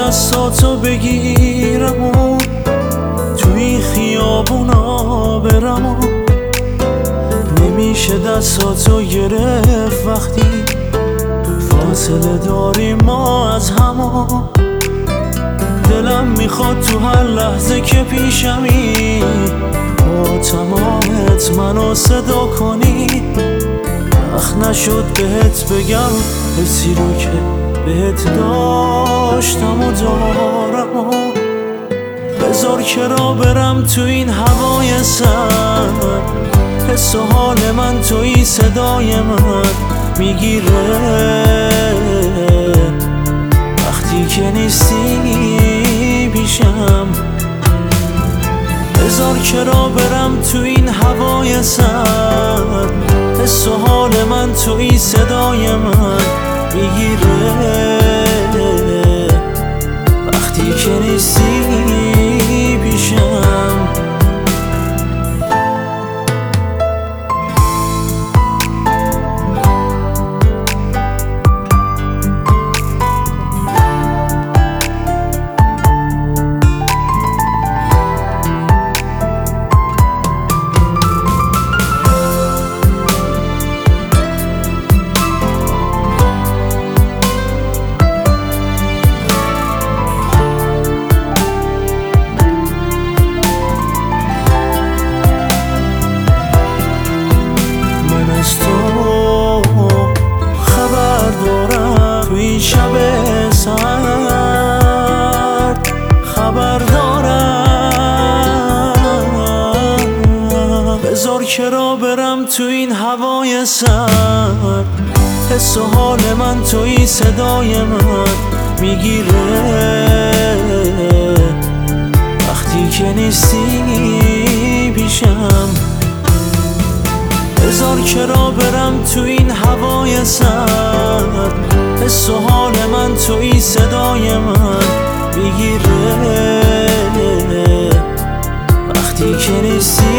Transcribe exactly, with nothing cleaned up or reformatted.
دستاتو بگیرم و توی خیابونا برم و نمیشه دستاتو گرفت وقتی فاصله داریم ما از همو. دلم میخواد تو هر لحظه که پیشمی با تمامت منو صدا کنی. وقت نشد بهت بگم حسی رو که بهت داشتم و دارم و بذار که را برم تو این هوای سر. حس و حال من توی صدای من میگیره وقتی که نیستی پیشم. بذار که را برم تو این هوای سر. حس و حال من توی صدای من میگیره وقتی که نیستی پیشم. از تو خبر دارم توی شب سرد خبر دارم. بذار که را برم تو این هوای سرد. حس و حال من توی صدای من میگیره وقتی که نیستی پیشم. بذار که را برم تو این هوای سرد. حس و حال من توی صدای من میگیره وقتی که نیستی